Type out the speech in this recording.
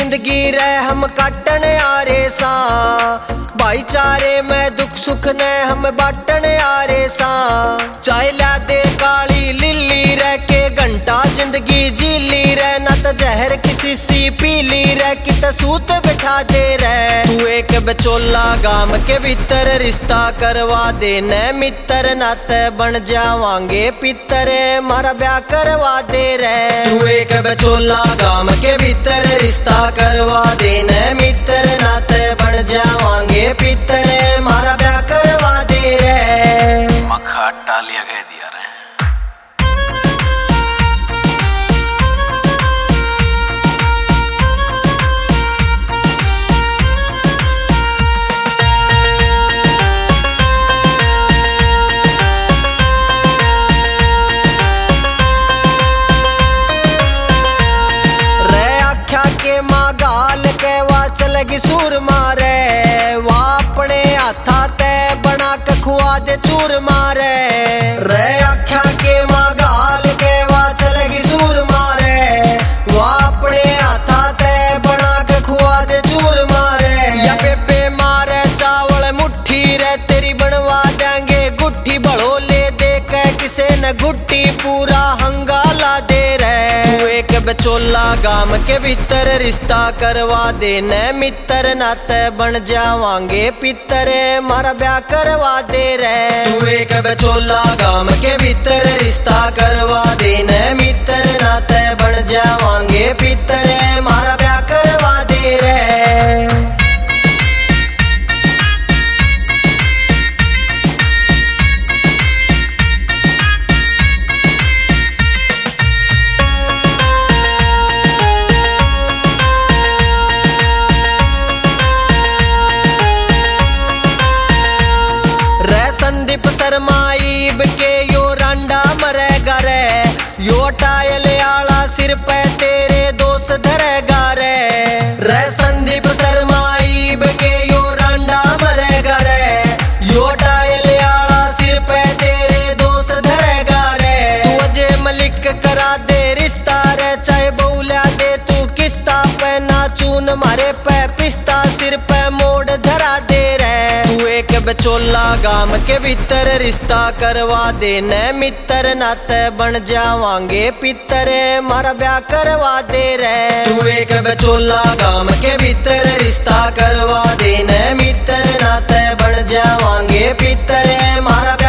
जिंदगी रे हम काटन आरे सा, भाईचारे में दुख सुख ने हम बाटन आरे सा। चाय ला दे काली लिली रह के घंटा जिंदगी जीली रे, ना तो जहर किसी सी पीली रे कि सूत बिठा दे रे। तू एक बचोला गाम के भीतर रिश्ता करवा दे न मित्र, नाते बन जावांगे पितर मारा ब्याह करवा दे रे। तू एक बचोला गाम के भीतर रिश्ता करवा दे न मित्र, नाते बन जावांगे पितर मारा ब्याह करवा दे रे। मखा टालिया कह दिया रे। के माँ गाल के वा चलगी सूर मारे, वा अपने हाथा ते बना के खुआ दे चूर मारे। रे आख्या के माँ गाल के वा चलगी सूर मारे, वा अपने हाथा ते बना के खुआ दे चूर मारे। या बेबे मारे चावल मुट्ठी रे तेरी बनवा देंगे गुट्ठी, बड़ो ले दे के किसे न गुट्टी पूरा हंगाला दे रे। तू एक बचोला गाम के भीतर रिश्ता करवा दे न मित्र, नाते बन जावांगे पितर मारा ब्याह करवा दे रे। तू एक बचोला गाम के भीतर रिश्ता करवा दे न मित्र, नाते बन जावांगे पितर मारा ब्याह करवा दे रे। संदीप शर्माईब के यो रांडा मरेगा रे, यो टायल आला सिर पे तेरे दोस्त धरेगा रे। रे संदीप शर्माईब के यो रांडा मरेगा रे, यो टायल आला सिर पे तेरे दोस्त धरेगा रे। तू अजय मलिक करा दे रिश्ता रे, चाहे बोला दे तू किस्ता पे ना चून मारे पे पिस्ता सिर पे मोड़ धरा दे रे। तू एक बचोला गाम के भीतर रिश्ता करवा दे न मित्र, नाते बन जावांगे पितर मारा ब्याह करवा दे रे। तू एक बचोला गाम के भीतर रिश्ता करवा दे न मित्र, नाते बन जावांगे पितर मारा